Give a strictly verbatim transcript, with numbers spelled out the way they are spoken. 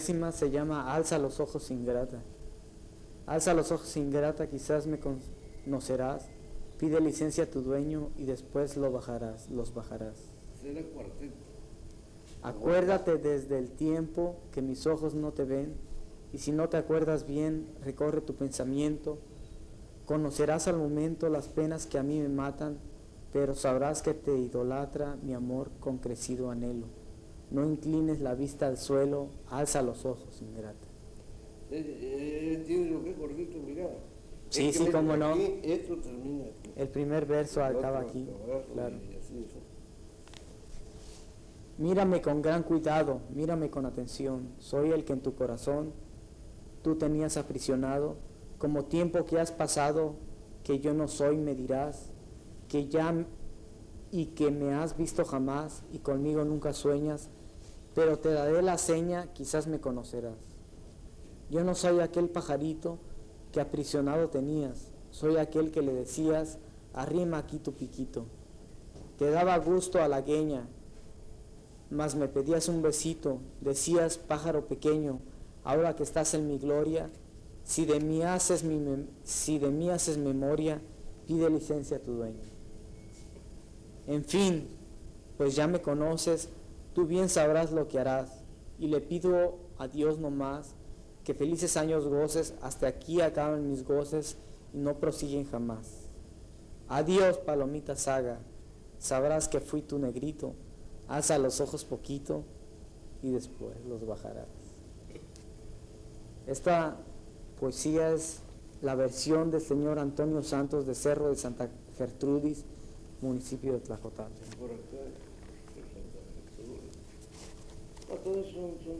décima se llama Alza los ojos, ingrata. Alza los ojos, ingrata, quizás me conocerás. Pide licencia a tu dueño y después lo bajarás, los bajarás. Será cuarteto. Acuérdate desde el tiempo que mis ojos no te ven, y si no te acuerdas bien, recorre tu pensamiento. Conocerás al momento las penas que a mí me matan, pero sabrás que te idolatra mi amor con crecido anhelo. No inclines la vista al suelo, alza los ojos, ingrata. ¿Entiendes lo que es gordito? Mirá. Sí, Es que sí, me- cómo no. aquí, esto termina aquí. El primer verso El acaba otro aquí, abajo, claro. y así, eso. Mírame con gran cuidado, mírame con atención. Soy el que en tu corazón tú tenías aprisionado. Como tiempo que has pasado, que yo no soy, me dirás, que ya y que me has visto jamás y conmigo nunca sueñas, pero te daré la seña, quizás me conocerás. Yo no soy aquel pajarito que aprisionado tenías, soy aquel que le decías, arrima aquí tu piquito. Te daba gusto a la gueña, mas me pedías un besito, decías, pájaro pequeño, ahora que estás en mi gloria, si de mí haces, mi mem- si de mí haces memoria, pide licencia a tu dueño. En fin, pues ya me conoces, tú bien sabrás lo que harás, y le pido a Dios no más, que felices años goces, hasta aquí acaban mis goces y no prosiguen jamás. Adiós, palomita saga, sabrás que fui tu negrito, alza los ojos poquito y después los bajarás. Esta poesía es la versión del señor Antonio Santos de Cerro de Santa Gertrudis, municipio de Tlacotalpan. Por acá. Ah, todos son, son